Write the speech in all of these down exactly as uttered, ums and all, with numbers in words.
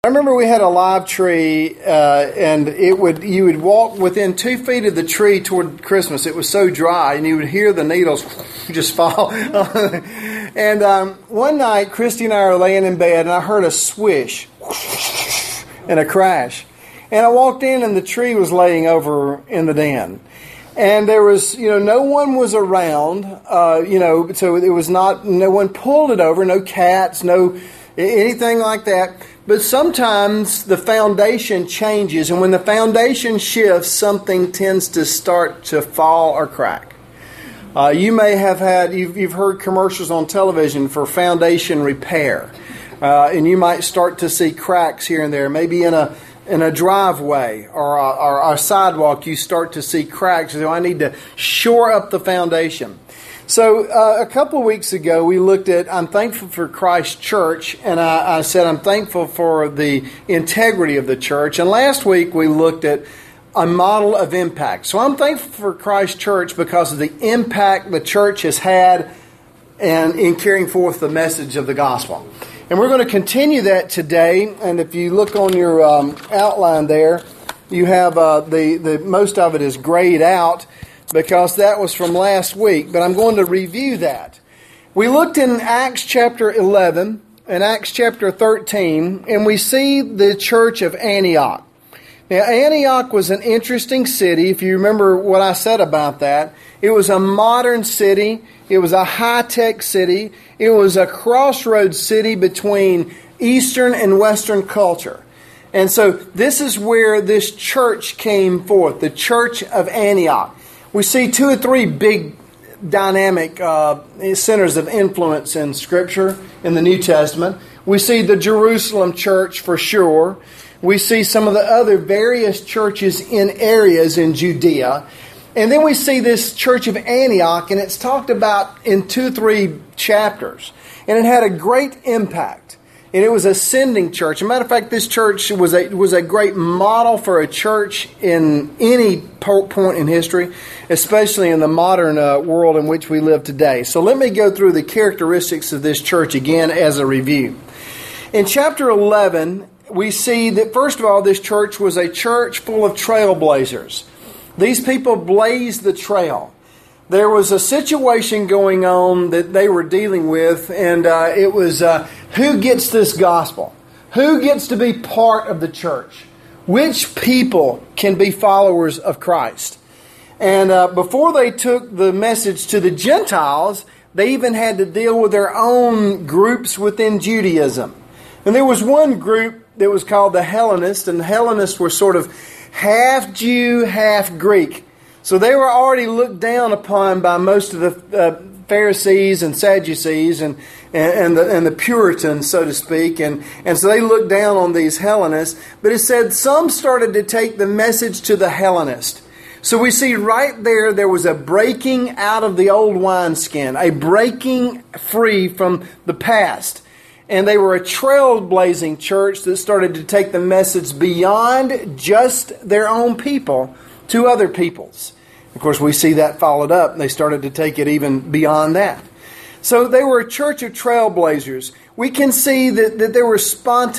I remember we had a live tree, uh, and it would you would walk within two feet of the tree toward Christmas. It was so dry, and you would hear the needles just fall. and um, one night, Christy and I were laying in bed, and I heard a swish and a crash. And I walked in, and the tree was laying over in the den. And there was, you know, no one was around, uh, you know, so it was not, no one pulled it over, no cats, no anything like that. But sometimes the foundation changes, and when the foundation shifts, something tends to start to fall or crack. Uh, you may have had, you've, you've heard commercials on television for foundation repair, uh, and you might start to see cracks here and there, maybe in a in a driveway or a, or a sidewalk. You start to see cracks, so I need to shore up the foundation. So uh, a couple of weeks ago, we looked at, I'm thankful for Christ Church, and I, I said I'm thankful for the integrity of the church. And last week, we looked at a model of impact. So I'm thankful for Christ Church because of the impact the church has had in, in carrying forth the message of the gospel. And we're going to continue that today. And if you look on your um, outline there, you have uh, the, the most of it is grayed out, because that was from last week, but I'm going to review that. We looked in Acts chapter eleven and Acts chapter thirteen, and we see the church of Antioch. Now, Antioch was an interesting city. If you remember what I said about that, it was a modern city. It was a high-tech city. It was a crossroads city between Eastern and Western culture. And so this is where this church came forth, the church of Antioch. We see two or three big dynamic uh, centers of influence in Scripture, in the New Testament. We see the Jerusalem church for sure. We see some of the other various churches in areas in Judea. And then we see this church of Antioch, and it's talked about in two or three chapters. And it had a great impact. And it was a sending church. As a matter of fact, this church was a was a great model for a church in any point in history, especially in the modern uh, world in which we live today. So let me go through the characteristics of this church again as a review. In chapter eleven, we see that, first of all, this church was a church full of trailblazers. These people blazed the trail. There was a situation going on that they were dealing with, and uh, it was uh, who gets this gospel? Who gets to be part of the church? Which people can be followers of Christ? And uh, before they took the message to the Gentiles, they even had to deal with their own groups within Judaism. And there was one group that was called the Hellenists, and the Hellenists were sort of half Jew, half Greek. So they were already looked down upon by most of the uh, Pharisees and Sadducees and and, and, the, and the Puritans, so to speak. And, and so they looked down on these Hellenists. But it said some started to take the message to the Hellenist. So we see right there, there was a breaking out of the old wineskin, a breaking free from the past. And they were a trailblazing church that started to take the message beyond just their own people to other peoples. Of course, we see that followed up. They started to take it even beyond that. So they were a church of trailblazers. We can see that, that there was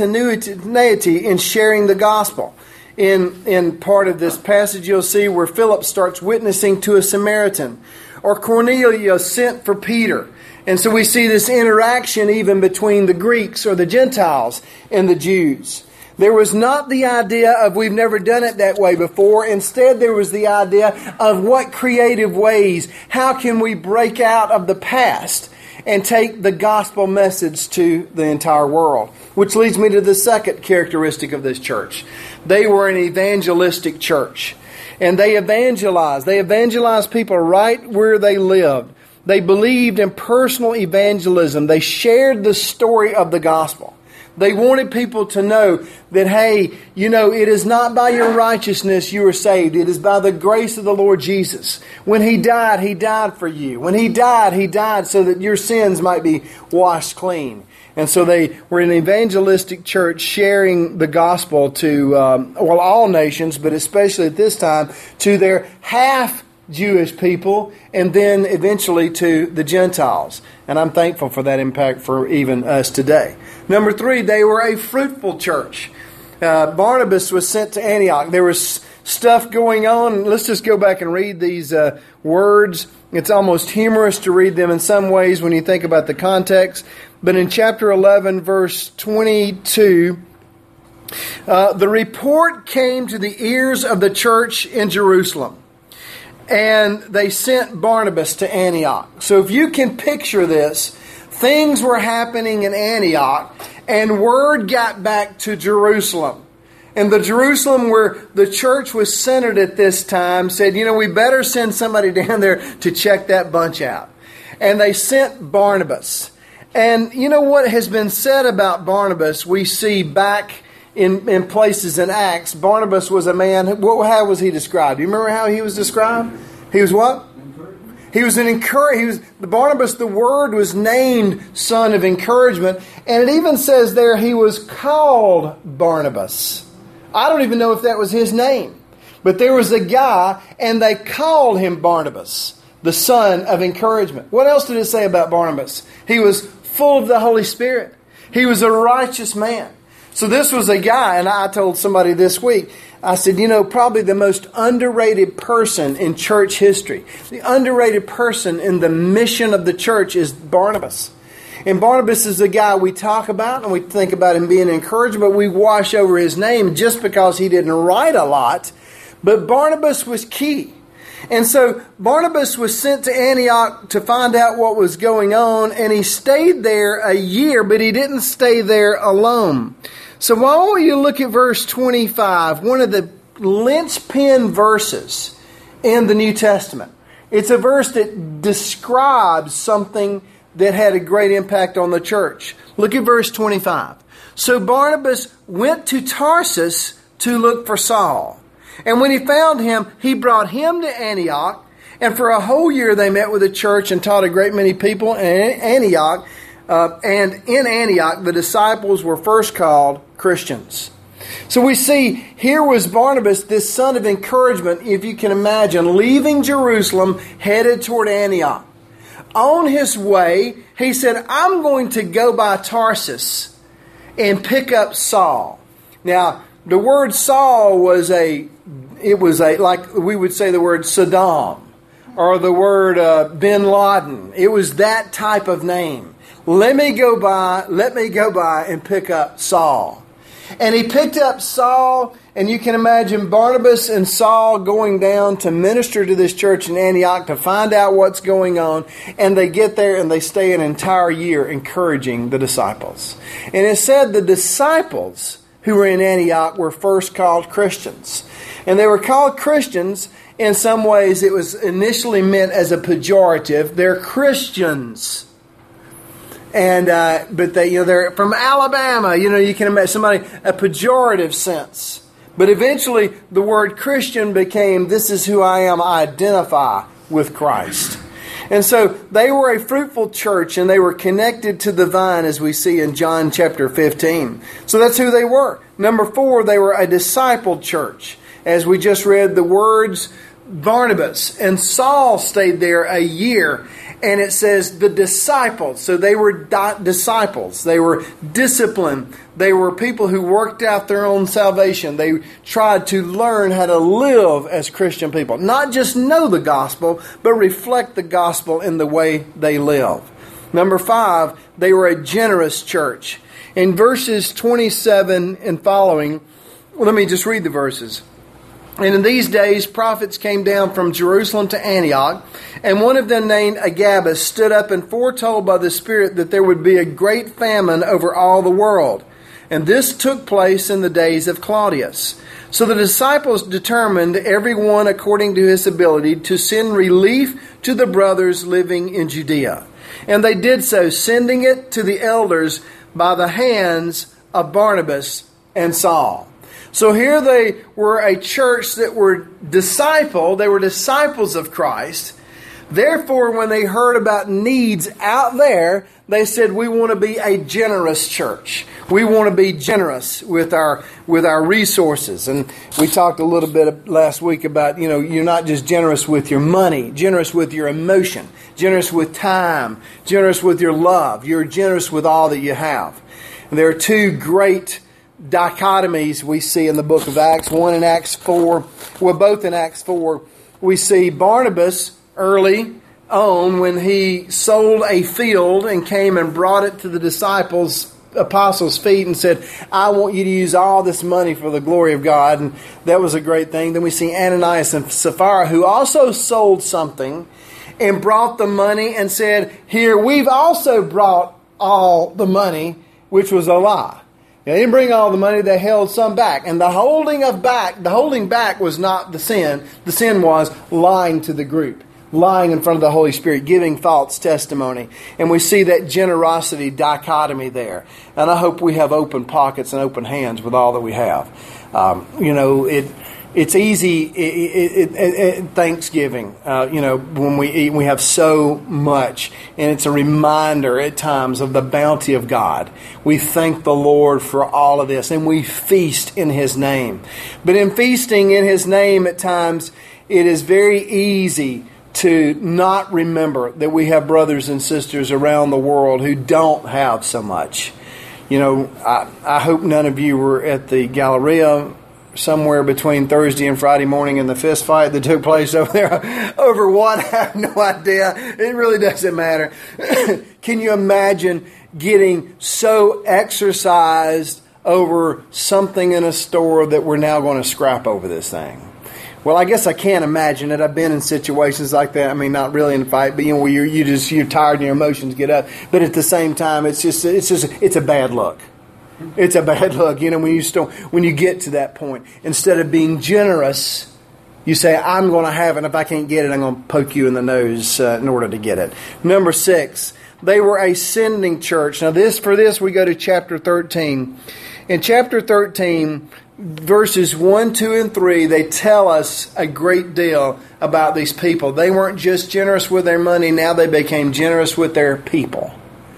spontaneity in sharing the gospel. In, in part of this passage, you'll see where Philip starts witnessing to a Samaritan. Or Cornelius sent for Peter. And so we see this interaction even between the Greeks or the Gentiles and the Jews. There was not the idea of we've never done it that way before. Instead, there was the idea of what creative ways, how can we break out of the past and take the gospel message to the entire world? Which leads me to the second characteristic of this church. They were an evangelistic church. And they evangelized. They evangelized people right where they lived. They believed in personal evangelism. They shared the story of the gospel. They wanted people to know that, hey, you know, it is not by your righteousness you are saved. It is by the grace of the Lord Jesus. When He died, He died for you. When He died, He died so that your sins might be washed clean. And so they were an evangelistic church sharing the gospel to, um, well, all nations, but especially at this time, to their half Jewish people, and then eventually to the Gentiles. And I'm thankful for that impact for even us today. Number three, they were a fruitful church. Uh, Barnabas was sent to Antioch. There was stuff going on. Let's just go back and read these uh, words. It's almost humorous to read them in some ways when you think about the context. But in chapter eleven, verse twenty-two, uh, the report came to the ears of the church in Jerusalem, and they sent Barnabas to Antioch. So if you can picture this, things were happening in Antioch, and word got back to Jerusalem. And the Jerusalem where the church was centered at this time said, you know, we better send somebody down there to check that bunch out. And they sent Barnabas. And you know what has been said about Barnabas, we see back in, in places in Acts. Barnabas was a man, how was he described? Do you remember how he was described? He was what? He was an encourage. He was the Barnabas. The word was named son of encouragement, and it even says there he was called Barnabas. I don't even know if that was his name, but there was a guy, and they called him Barnabas, the son of encouragement. What else did it say about Barnabas? He was full of the Holy Spirit. He was a righteous man. So this was a guy, and I told somebody this week, I said, you know, probably the most underrated person in church history, the underrated person in the mission of the church is Barnabas. And Barnabas is the guy we talk about, and we think about him being encouraged, but we wash over his name just because he didn't write a lot. But Barnabas was key. And so Barnabas was sent to Antioch to find out what was going on, and he stayed there a year, but he didn't stay there alone. So why don't you look at verse twenty-five, one of the linchpin verses in the New Testament. It's a verse that describes something that had a great impact on the church. Look at verse twenty-five. So Barnabas went to Tarsus to look for Saul. And when he found him, he brought him to Antioch. And for a whole year they met with the church and taught a great many people in Antioch. Uh, and in Antioch, the disciples were first called Christians. So we see here was Barnabas, this son of encouragement, if you can imagine, leaving Jerusalem, headed toward Antioch. On his way, he said, I'm going to go by Tarsus and pick up Saul. Now, the word Saul was a, it was a, like we would say the word Saddam or the word uh, Bin Laden. It was that type of name. Let me go by, let me go by and pick up Saul. And he picked up Saul, and you can imagine Barnabas and Saul going down to minister to this church in Antioch to find out what's going on. And they get there and they stay an entire year encouraging the disciples. And it said the disciples who were in Antioch were first called Christians. And they were called Christians. In some ways, it was initially meant as a pejorative. They're Christians. And uh, but they, you know, they're from Alabama. You know, you can imagine somebody a pejorative sense. But eventually, the word Christian became, "This is who I am. I identify with Christ." And so they were a fruitful church, and they were connected to the vine, as we see in John chapter fifteen. So that's who they were. Number four, they were a discipled church, as we just read the words. Barnabas and Saul stayed there a year. And it says the disciples. So they were di- disciples. They were disciplined. They were people who worked out their own salvation. They tried to learn how to live as Christian people. Not just know the gospel, but reflect the gospel in the way they live. Number five, they were a generous church. In verses twenty-seven and following, well, let me just read the verses. And in these days, prophets came down from Jerusalem to Antioch, and one of them named Agabus stood up and foretold by the Spirit that there would be a great famine over all the world. And this took place in the days of Claudius. So the disciples determined, every one according to his ability, to send relief to the brothers living in Judea. And they did so, sending it to the elders by the hands of Barnabas and Saul. So here they were a church that were discipled. They were disciples of Christ. Therefore, when they heard about needs out there, they said, we want to be a generous church. We want to be generous with our with our resources. And we talked a little bit last week about, you know, you're not just generous with your money, generous with your emotion, generous with time, generous with your love. You're generous with all that you have. And there are two great dichotomies we see in the book of Acts. One in Acts four, well, both in Acts four. We see Barnabas early on when he sold a field and came and brought it to the disciples, apostles' feet and said, I want you to use all this money for the glory of God. And that was a great thing. Then we see Ananias and Sapphira, who also sold something and brought the money and said, here, we've also brought all the money, which was a lie. They didn't bring all the money, they held some back. And the holding of back, the holding back was not the sin. The sin was lying to the group, lying in front of the Holy Spirit, giving false testimony. And we see that generosity dichotomy there. And I hope we have open pockets and open hands with all that we have. Um, you know, it it's easy, it, it, it, it, Thanksgiving, uh, you know, when we eat, we have so much. And it's a reminder at times of the bounty of God. We thank the Lord for all of this, and we feast in His name. But in feasting in His name at times, it is very easy to not remember that we have brothers and sisters around the world who don't have so much. You know, I, I hope none of you were at the Galleria somewhere between Thursday and Friday morning in the fist fight that took place over there. Over what? I have no idea. It really doesn't matter. Can you imagine getting so exercised over something in a store that we're now going to scrap over this thing? Well, I guess I can't imagine it. I've been in situations like that. I mean, not really in a fight, but you know, where you're you just you're tired and your emotions get up. But at the same time, it's just it's just it's a bad look. It's a bad look. You know, when you still when you get to that point, instead of being generous, you say, "I'm going to have it. And if I can't get it, I'm going to poke you in the nose uh, in order to get it." Number six, they were a sending church. Now, this for this we go to chapter thirteen. In chapter thirteen. Verses one, two, and three, they tell us a great deal about these people. They weren't just generous with their money, now they became generous with their people.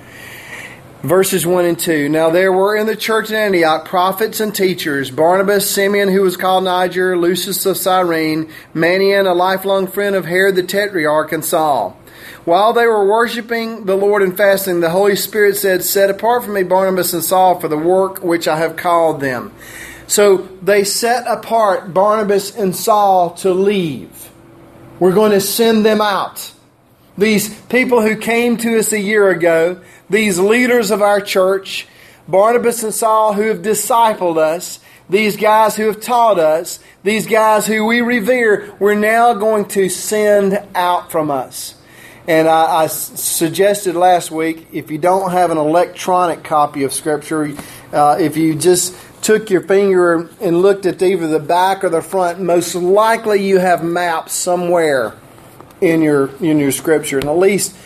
Verses one and two. Now there were in the church in Antioch prophets and teachers, Barnabas, Simeon, who was called Niger, Lucius of Cyrene, Manaen, a lifelong friend of Herod the Tetrarch, and Saul. While they were worshiping the Lord and fasting, the Holy Spirit said, Set apart from me Barnabas and Saul for the work which I have called them. So they set apart Barnabas and Saul to leave. We're going to send them out. These people who came to us a year ago, these leaders of our church, Barnabas and Saul who have discipled us, these guys who have taught us, these guys who we revere, we're now going to send out from us. And I, I suggested last week, if you don't have an electronic copy of Scripture, uh, if you just took your finger and looked at either the back or the front, most likely you have maps somewhere in your in your Scripture. And at least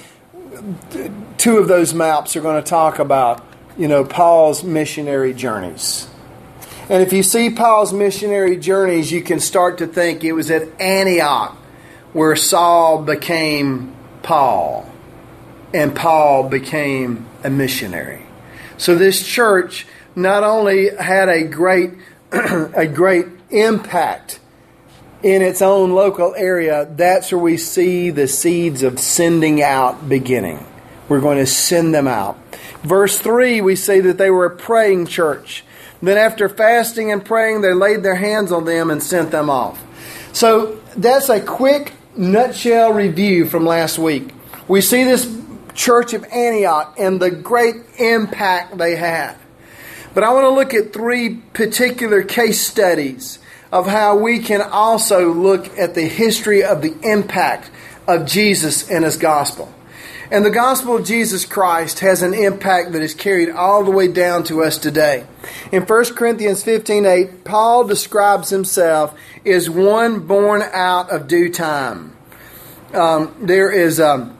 two of those maps are going to talk about, you know, Paul's missionary journeys. And if you see Paul's missionary journeys, you can start to think it was at Antioch where Saul became Paul, and Paul became a missionary. So this church not only had a great a great impact in its own local area, that's where we see the seeds of sending out beginning. We're going to send them out. Verse three, we see that they were a praying church. Then after fasting and praying, they laid their hands on them and sent them off. So that's a quick nutshell review from last week. We see this church of Antioch and the great impact they had. But I want to look at three particular case studies of how we can also look at the history of the impact of Jesus and His gospel. And the gospel of Jesus Christ has an impact that is carried all the way down to us today. In First Corinthians fifteen eight, Paul describes himself as one born out of due time. Um, there is um,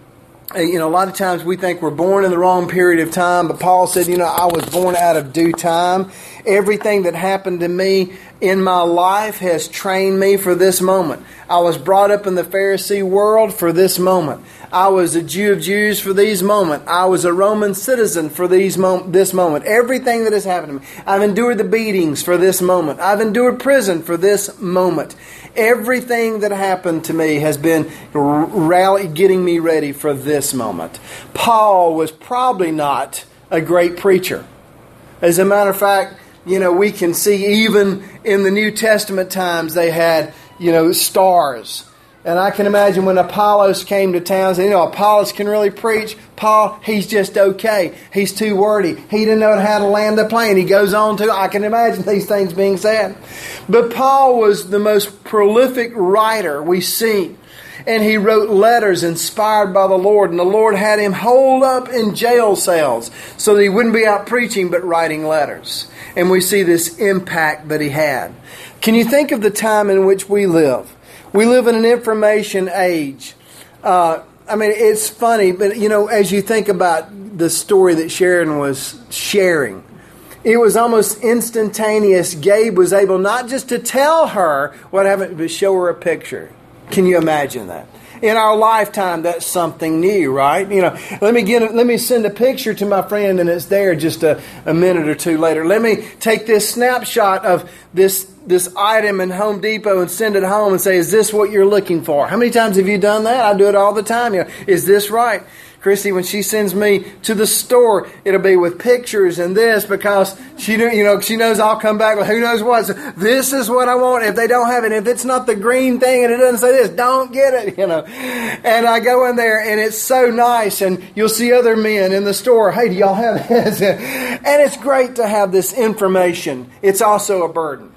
You know, a lot of times we think we're born in the wrong period of time, but Paul said, you know, I was born out of due time. Everything that happened to me in my life has trained me for this moment. I was brought up in the Pharisee world for this moment. I was a Jew of Jews for these moment. I was a Roman citizen for these mom- this moment. Everything that has happened to me. I've endured the beatings for this moment. I've endured prison for this moment. Everything that happened to me has been rally, getting me ready for this moment. Paul was probably not a great preacher. As a matter of fact, you know, we can see even in the New Testament times they had, you know, stars. And I can imagine when Apollos came to town, saying, you know, Apollos can really preach. Paul, he's just okay. He's too wordy. He didn't know how to land the plane. He goes on to, I can imagine these things being said. But Paul was the most prolific writer we see. And he wrote letters inspired by the Lord. And the Lord had him holed up in jail cells so that he wouldn't be out preaching but writing letters. And we see this impact that he had. Can you think of the time in which we live? We live in an information age. Uh, I mean, it's funny, but you know, as you think about the story that Sharon was sharing, it was almost instantaneous. Gabe was able not just to tell her what happened, but show her a picture. Can you imagine that? In our lifetime, that's something new, right? You know, let me get, a, let me send a picture to my friend, and it's there just a, a minute or two later. Let me take this snapshot of this this item in Home Depot and send it home and say, "Is this what you're looking for?" How many times have you done that? I do it all the time. You know, is this right? Christy, when she sends me to the store, it'll be with pictures and this because she, you know, she knows I'll come back with who knows what. So this is what I want. If they don't have it, if it's not the green thing and it doesn't say this, don't get it, you know. And I go in there and it's so nice, and you'll see other men in the store. Hey, do y'all have this? And it's great to have this information. It's also a burden.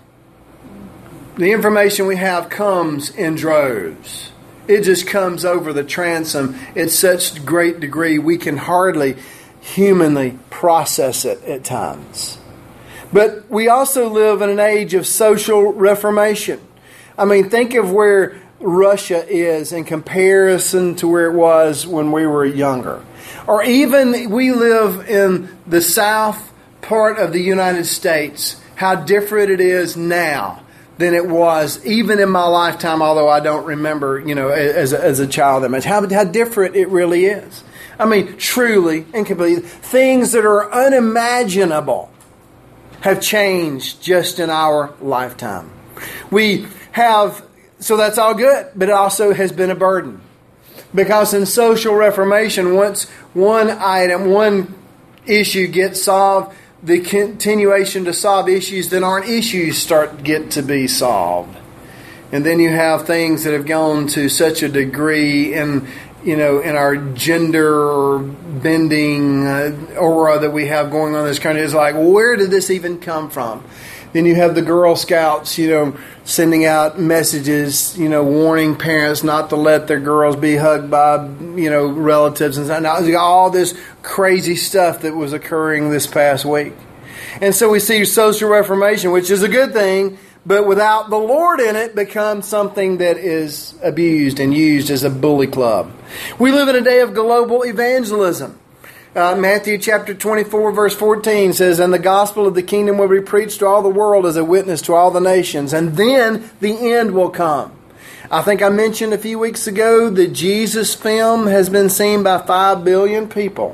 The information we have comes in droves. It just comes over the transom at such great degree we can hardly humanly process it at times. But we also live in an age of social reformation. I mean, think of where Russia is in comparison to where it was when we were younger. Or even we live in the south part of the United States, how different it is now than it was even in my lifetime, although I don't remember, you know, as a, as a child that much. How, how different it really is. I mean, truly and completely. Things that are unimaginable have changed just in our lifetime. We have, so that's all good, but it also has been a burden. Because in social reformation, once one item, one issue gets solved, the continuation to solve issues that aren't issues start to get to be solved. And then you have things that have gone to such a degree in, you know, in our gender bending uh, aura that we have going on in this country. It's like, where did this even come from? Then you have the Girl Scouts, you know, sending out messages, you know, warning parents not to let their girls be hugged by, you know, relatives and stuff. Now, all this crazy stuff that was occurring this past week. And so we see social reformation, which is a good thing, but without the Lord in it becomes something that is abused and used as a bully club. We live in a day of global evangelism. Uh, Matthew chapter twenty-four verse fourteen says, "And the gospel of the kingdom will be preached to all the world as a witness to all the nations, and then the end will come." I think I mentioned a few weeks ago that Jesus film has been seen by five billion people.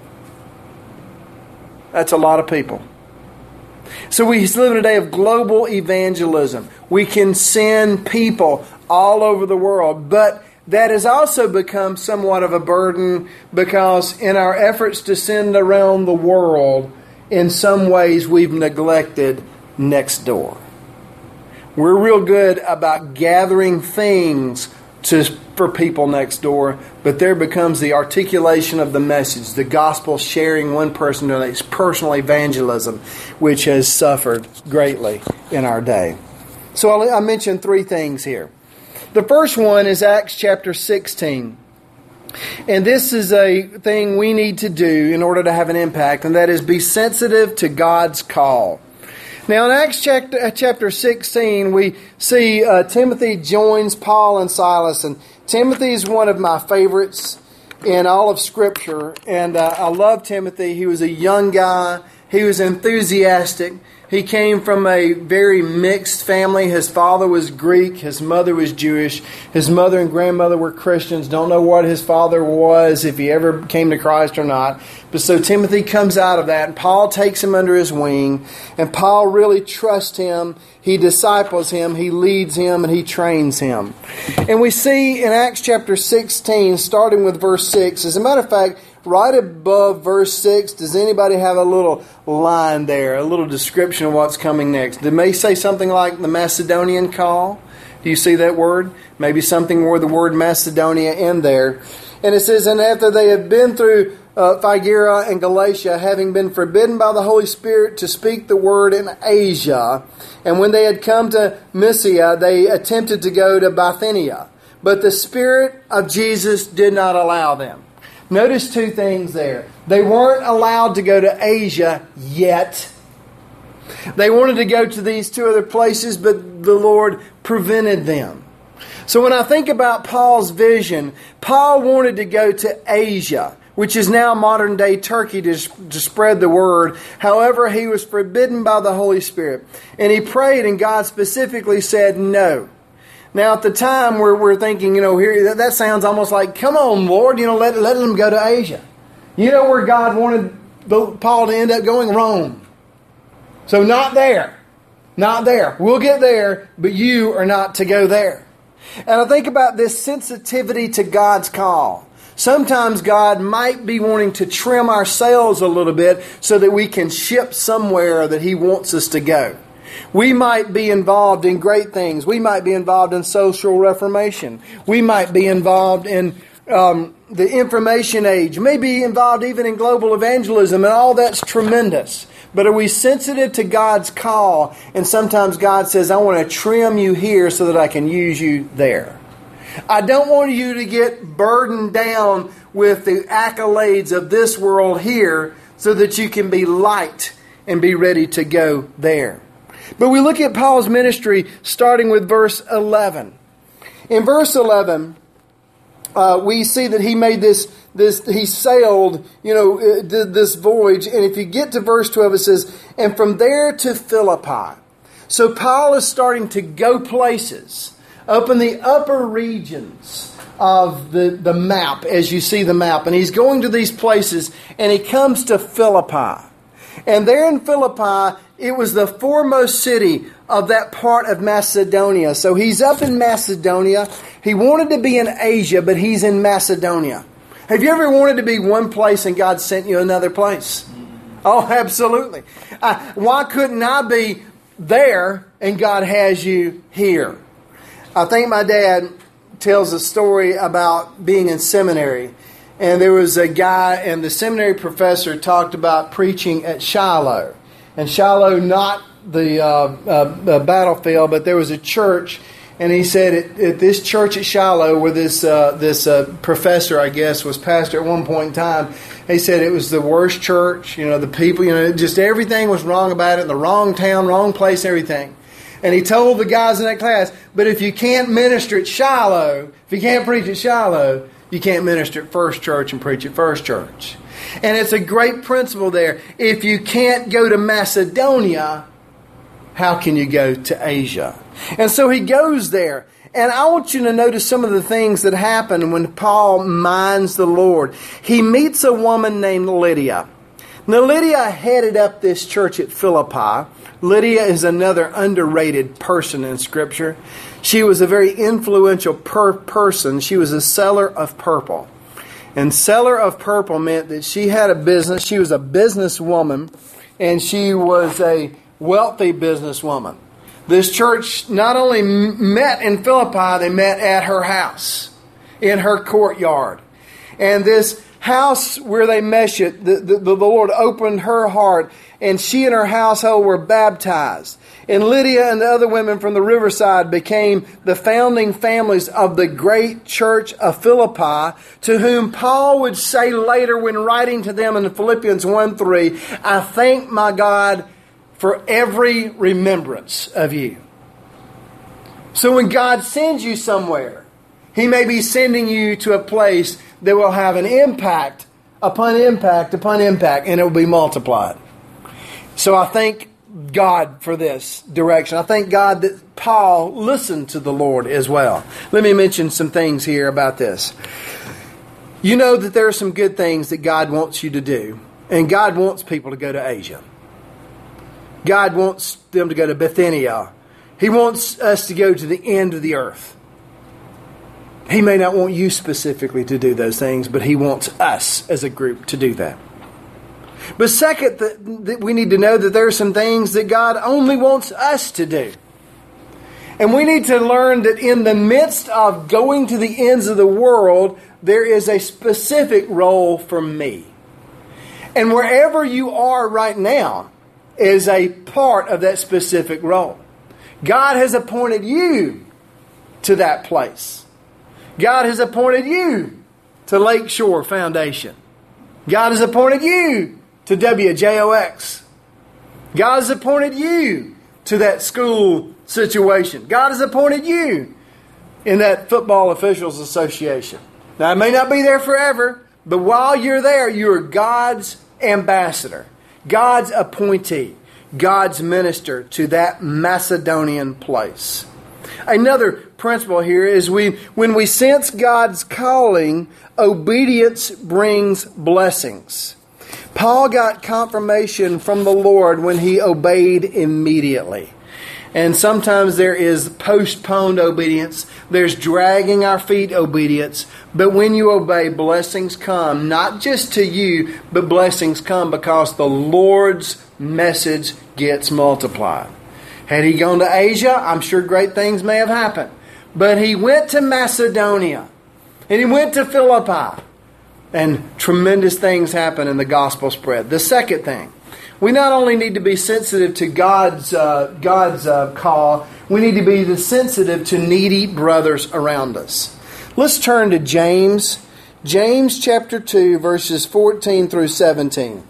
That's a lot of people. So we live in a day of global evangelism. We can send people all over the world, but that has also become somewhat of a burden because in our efforts to send around the world, in some ways we've neglected next door. We're real good about gathering things to, for people next door, but there becomes the articulation of the message, the gospel sharing one person to the next, personal evangelism, which has suffered greatly in our day. So I mentioned three things here. The first one is Acts chapter sixteen. And this is a thing we need to do in order to have an impact, and that is be sensitive to God's call. Now in Acts chapter, chapter sixteen, we see uh, Timothy joins Paul and Silas. And Timothy is one of my favorites. in all of Scripture. And uh, I love Timothy. He was a young guy. He was enthusiastic. He came from a very mixed family. His father was Greek. His mother was Jewish. His mother and grandmother were Christians. Don't know what his father was, if he ever came to Christ or not. But so Timothy comes out of that, and Paul takes him under his wing. And Paul really trusts him. He disciples him. He leads him, and he trains him. And we see in Acts chapter sixteen, starting with verse six, as a matter of fact, right above verse six, does anybody have a little line there, a little description of what's coming next? It may say something like the Macedonian call. Do you see that word? Maybe something where the word Macedonia in there. And it says, and after they had been through uh, Phrygia and Galatia, having been forbidden by the Holy Spirit to speak the word in Asia, and when they had come to Mysia, they attempted to go to Bithynia. But the Spirit of Jesus did not allow them. Notice two things there. They weren't allowed to go to Asia yet. They wanted to go to these two other places, but the Lord prevented them. So when I think about Paul's vision, Paul wanted to go to Asia, which is now modern day Turkey, to, to spread the word. However, he was forbidden by the Holy Spirit. And he prayed, and God specifically said no. Now, at the time, we're, we're thinking, you know, here that, that sounds almost like, come on, Lord, you know, let, let them go to Asia. You know where God wanted Paul to end up going? Rome. So not there. Not there. We'll get there, but you are not to go there. And I think about this sensitivity to God's call. Sometimes God might be wanting to trim our sails a little bit so that we can ship somewhere that He wants us to go. We might be involved in great things. We might be involved in social reformation. We might be involved in um, the information age. Maybe involved even in global evangelism, and all that's tremendous. But are we sensitive to God's call? And sometimes God says, I want to trim you here so that I can use you there. I don't want you to get burdened down with the accolades of this world here so that you can be light and be ready to go there. But we look at Paul's ministry starting with verse eleven. In verse eleven, uh, we see that he made this, this, he sailed, you know, uh, did this voyage. And if you get to verse twelve, it says, and from there to Philippi. So Paul is starting to go places up in the upper regions of the, the map, as you see the map. And he's going to these places, and he comes to Philippi. And there in Philippi, it was the foremost city of that part of Macedonia. So he's up in Macedonia. He wanted to be in Asia, but he's in Macedonia. Have you ever wanted to be one place and God sent you another place? Oh, absolutely. Uh, why couldn't I be there and God has you here? I think my dad tells a story about being in seminary. And there was a guy, and the seminary professor talked about preaching at Shiloh. And Shiloh, not the uh, uh, battlefield, but there was a church. And he said at, at this church at Shiloh, where this uh, this uh, professor, I guess, was pastor at one point in time, he said it was the worst church. You know, the people, you know, just everything was wrong about it. The wrong town, wrong place, everything. And he told the guys in that class, but if you can't minister at Shiloh, if you can't preach at Shiloh, you can't minister at First Church and preach at First Church. And it's a great principle there. If you can't go to Macedonia, how can you go to Asia? And so he goes there. And I want you to notice some of the things that happen when Paul minds the Lord. He meets a woman named Lydia. Now, Lydia headed up this church at Philippi. Lydia is another underrated person in Scripture. She was a very influential per- person. She was a seller of purple. And seller of purple meant that she had a business. She was a businesswoman, and she was a wealthy businesswoman. This church not only met in Philippi, they met at her house, in her courtyard. And this house where they met it, the, the, the Lord opened her heart, and she and her household were baptized. And Lydia and the other women from the riverside became the founding families of the great church of Philippi, to whom Paul would say later when writing to them in Philippians one three, I thank my God for every remembrance of you. So when God sends you somewhere, He may be sending you to a place that will have an impact upon impact upon impact, and it will be multiplied. So I thank God for this direction. I thank God that Paul listened to the Lord as well. Let me mention some things here about this. You know that there are some good things that God wants you to do, and God wants people to go to Asia. God wants them to go to Bithynia. He wants us to go to the end of the earth. He may not want you specifically to do those things, but He wants us as a group to do that. But second, that, that we need to know that there are some things that God only wants us to do. And we need to learn that in the midst of going to the ends of the world, there is a specific role for me. And wherever you are right now is a part of that specific role. God has appointed you to that place. God has appointed you to Lakeshore Foundation. God has appointed you to W J O X. God has appointed you to that school situation. God has appointed you in that Football Officials Association. Now, it may not be there forever, but while you're there, you're God's ambassador, God's appointee, God's minister to that Macedonian place. Another principle here is we, when we sense God's calling, obedience brings blessings. Paul got confirmation from the Lord when he obeyed immediately. And sometimes there is postponed obedience. There's dragging our feet obedience. But when you obey, blessings come, not just to you, but blessings come because the Lord's message gets multiplied. Had he gone to Asia, I'm sure great things may have happened. But he went to Macedonia, and he went to Philippi, and tremendous things happen and the gospel spread. The second thing, we not only need to be sensitive to God's uh, God's uh, call, we need to be sensitive to needy brothers around us. Let's turn to James, James chapter two, verses fourteen through seventeen.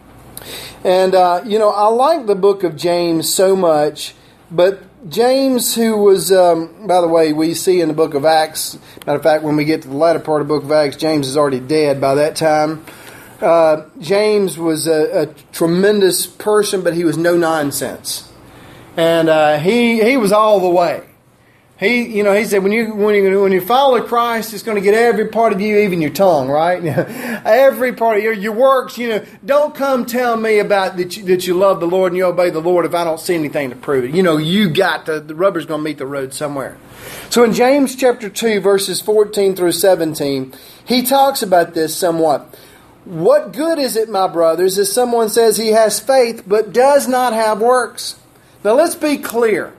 And, uh, you know, I like the book of James so much, but James, who was, um, by the way, we see in the book of Acts, matter of fact, when we get to the latter part of the book of Acts, James is already dead by that time. Uh, James was a, a tremendous person, but he was no nonsense. And uh, he he was all the way. He, you know, he said, when you when you when you follow Christ, it's going to get every part of you, even your tongue, right? Every part of your your works. You know, don't come tell me about that you, that you love the Lord and you obey the Lord if I don't see anything to prove it. You know, you got to, the rubber's going to meet the road somewhere. So in James chapter two, verses fourteen through seventeen, he talks about this somewhat. What good is it, my brothers, if someone says he has faith but does not have works? Now let's be clear.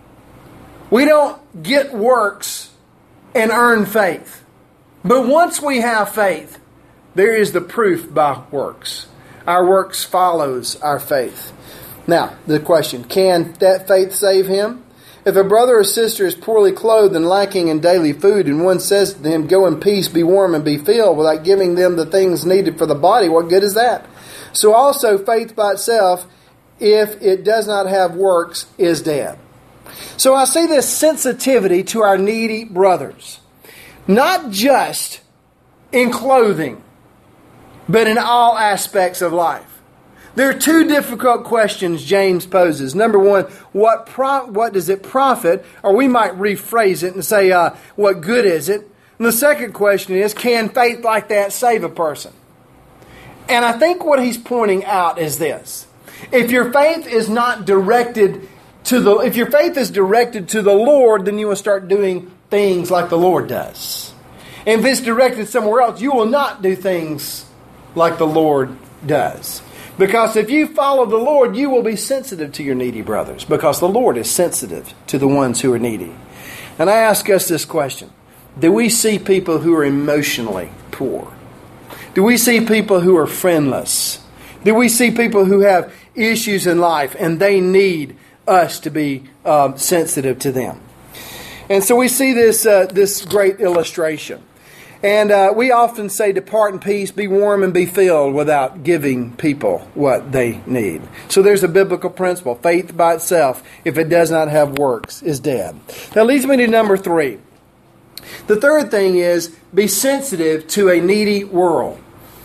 We don't get works and earn faith. But once we have faith, there is the proof by works. Our works follows our faith. Now, the question, can that faith save him? If a brother or sister is poorly clothed and lacking in daily food, and one says to him, go in peace, be warm and be filled, without giving them the things needed for the body, what good is that? So also faith by itself, if it does not have works, is dead. So I see this sensitivity to our needy brothers, not just in clothing, but in all aspects of life. There are two difficult questions James poses. Number one, what pro- what does it profit? Or we might rephrase it and say, uh, what good is it? And the second question is, can faith like that save a person? And I think what he's pointing out is this. If your faith is not directed to the, if your faith is directed to the Lord, then you will start doing things like the Lord does. And if it's directed somewhere else, you will not do things like the Lord does. Because if you follow the Lord, you will be sensitive to your needy brothers. Because the Lord is sensitive to the ones who are needy. And I ask us this question. Do we see people who are emotionally poor? Do we see people who are friendless? Do we see people who have issues in life and they need us to be um, sensitive to them? And so we see this, uh, this great illustration. And uh, we often say, depart in peace, be warm and be filled, without giving people what they need. So there's a biblical principle. Faith by itself, if it does not have works, is dead. That leads me to number three. The third thing is be sensitive to a needy world.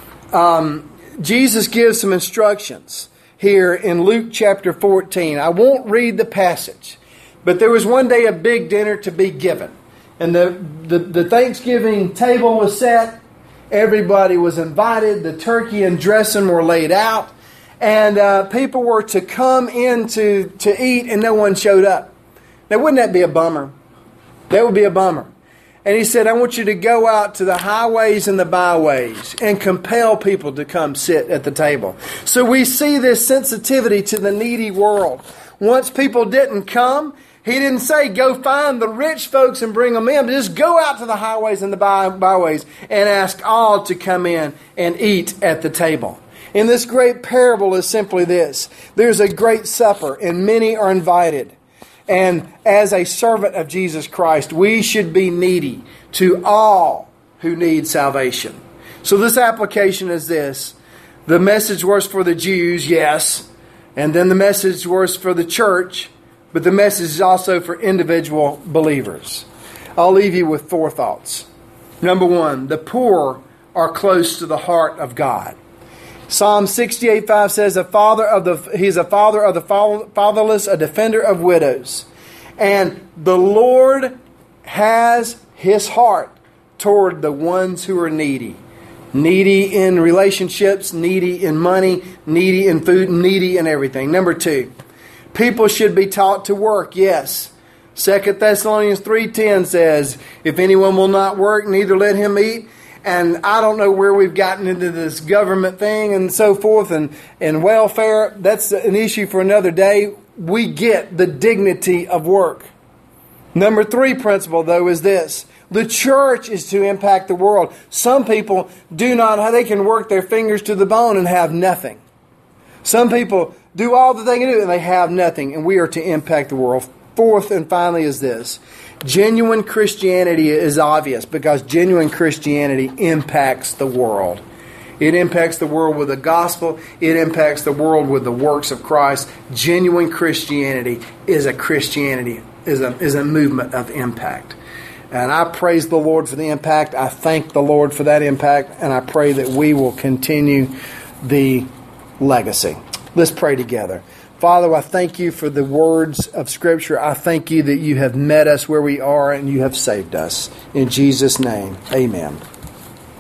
Um, Jesus gives some instructions here in Luke chapter fourteen. I won't read the passage, but there was one day a big dinner to be given. And the, the, the Thanksgiving table was set. Everybody was invited. The turkey and dressing were laid out. And uh, people were to come in to, to eat, and no one showed up. Now, wouldn't that be a bummer? That would be a bummer. And he said, I want you to go out to the highways and the byways and compel people to come sit at the table. So we see this sensitivity to the needy world. Once people didn't come, he didn't say, go find the rich folks and bring them in. But just go out to the highways and the by- byways and ask all to come in and eat at the table. And this great parable is simply this. There's a great supper and many are invited. And as a servant of Jesus Christ, we should be needy to all who need salvation. So this application is this. The message was for the Jews, yes. And then the message was for the church. But the message is also for individual believers. I'll leave you with four thoughts. Number one, the poor are close to the heart of God. Psalm sixty-eight five says, "A father of the He's a father of the fatherless, a defender of widows." And the Lord has His heart toward the ones who are needy. Needy in relationships, needy in money, needy in food, needy in everything. Number two, people should be taught to work, yes. Second Thessalonians three ten says, "If anyone will not work, neither let him eat." And I don't know where we've gotten into this government thing and so forth and, and welfare. That's an issue for another day. We get the dignity of work. Number three principle, though, is this. The church is to impact the world. Some people do not, they can work their fingers to the bone and have nothing. Some people do all that they can do and they have nothing. And we are to impact the world. Fourth and finally is this. Genuine Christianity is obvious because genuine Christianity impacts the world. It impacts the world with the gospel. It impacts the world with the works of Christ. Genuine Christianity is a Christianity, is a, is a movement of impact. And I praise the Lord for the impact. I thank the Lord for that impact. And I pray that we will continue the legacy. Let's pray together. Father, I thank you for the words of Scripture. I thank you that you have met us where we are and you have saved us. In Jesus' name, amen.